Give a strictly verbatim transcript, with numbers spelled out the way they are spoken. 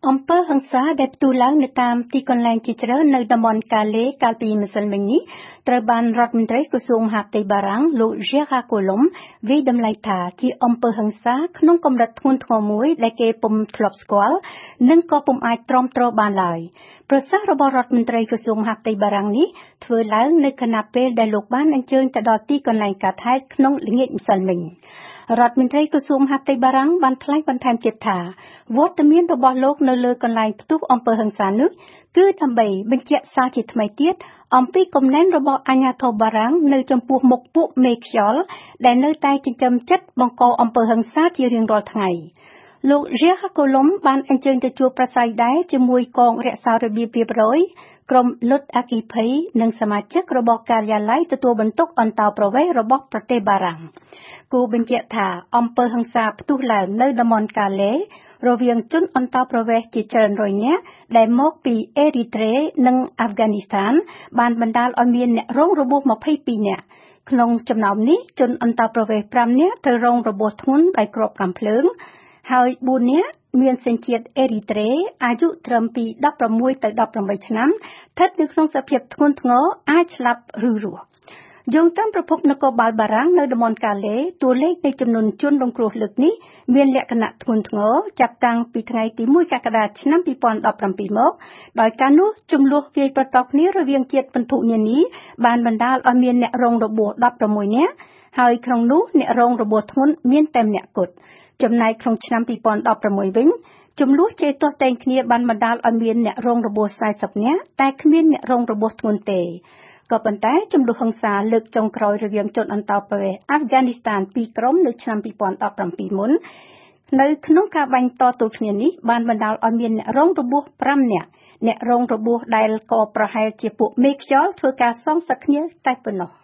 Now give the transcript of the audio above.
អំពើហិង្សាដែលផ្ទុះឡើងនៅតាមទីកន្លែងជាច្រើននៅតំបន់កាឡេកាលពីម្សិលមិញនេះត្រូវបានរដ្ឋមន្ត្រីក្រសួងមហាផ្ទៃបារាំងលោក Gérard Collomb វាយតម្លៃថាជាអំពើហិង្សាក្នុងកម្រិតធ្ងន់ធ្ងរមួយដែលគេពុំធ្លាប់ស្គាល់និងក៏ពុំអាចទ្រាំទ្របានឡើយប្រសាសន៍របស់រដ្ឋមន្ត្រីក្រសួងមហាផ្ទៃបារាំងនេះធ្វើឡើងនៅខណៈពេលដែលលោកបានអញ្ជើញទៅដល់ទីកន្លែងកើតហេតុក្នុងល្ងាចម្សិលមិញរដ្ឋមន្ត្រីក្រសួងមហាផ្ទៃបារាំងបានថ្លែងបន្ថែមទៀតថាវត្តមានរបស់លោកនៅលើកន្លែងផ្ទុះអំពើហិង្សានោះគឺដើម្បីបញ្ជាក់សារជាថ្មីទៀតអំពីគំនិតរបស់អាជ្ញាធរបារាំងនៅចំពោះមុខពួកមេខ្យល់ដែលនៅតែចិញ្ចឹមចិត្តបង្កអំពើហិង្សាជារៀងរាល់ថ្ងៃលោក Gérard Collomb បានអញ្ជើញទៅជួបប្រស័យដែរជាមួយកងរក្សារបៀបរៀបរយក្រុមលុតអគ្គិភ័យនិងសមាជិករបស់ការិយាល័យទទួលបន្ទុកអន្តោប្រវេសន៍របស់ប្រទេសបារាំងគូបញ្ជាក់ថាអំពើហិង្សាផ្ទុះឡើងនៅតំបន់កាឡេរវាងជនអន្តោប្រវេសន៍ជាច្រើនរយនាក់ដែលមកពីអេរីត្រេនិងអាហ្វហ្គានីស្ថានបានបណ្ដាលឲ្យមានអ្នករងរបួសម្ភៃពីរនាក់ក្នុងចំណោមនេះជនអន្តោប្រវេសន៍ប្រាំនាក់ត្រូវរងរបួសធ្ងន់ដោយគ្រាប់កាំភ្លើងហើយបួននាក់មានសញ្ជាតិអេរីត្រេអាយុត្រឹមពីដប់ប្រាំមួយទៅដប់ប្រាំបីឆ្នាំស្ថិតនៅក្នុងសភាពធ្ងន់ធ្ងរអាចស្លាប់ឬរស់យោងតាមប្រភពនគរបាលបារាំងនៅតំបន់កាឡេតួលេខនៃចំនួនជនរងគ្រោះលើកនេះមានលក្ខណៈធ្ងន់ធ្ងរចាប់តាំងពីថ្ងៃទីមួយកក្កដាឆ្នាំពីរពាន់ដប់ប្រាំពីរមកដោយការនោះចំនួនវាយប្រតគ្នារវាងជាតិពិន្ទុនានាបានបណ្ដាលឲ្យមានអ្នករងរបួសដប់ប្រាំមួយនាក់ហើយក្នុងនោះអ្នករងរបួសធ្ងន់មានតែម្នាក់គត់ចំណែកក្នុងឆ្នាំពីរពាន់ដប់ប្រាំមួយវិញចំនួនជេរទាស់តែងគ្នាបានបណ្ដាលឲ្យមានអ្នករងរបួសសាយសិបនាក់តែគ្មានអ្នករងរបួសធ្ងន់ទេក៏ប៉ុន្តែចំនួនហិង្សាលើកចុងក្រោយរវាងជនអន្តោប្រវេសន៍អាហ្វហ្គានីស្ថានពីរក្រុមនៅឆ្នាំពីរពាន់ដប់ប្រាំពីរមុននៅក្នុងការបាញ់តទល់គ្នានេះបានបណ្ដាលឲ្យមានអ្នករងរបួសប្រាំនាក់អ្នករងរបួសដែលក៏ប្រហែលជាពួកមេខ្យល់ធ្វើការសងសឹកគ្នាតែប៉ុណ្ណោះ